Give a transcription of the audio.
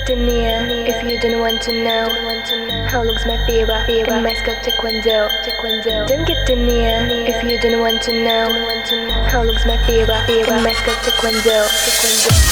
get too near if you don't want to know how looks my fever in my skull. Taekwondo. Don't get too near if you don't want to know how looks my fever in my skull. Taekwondo.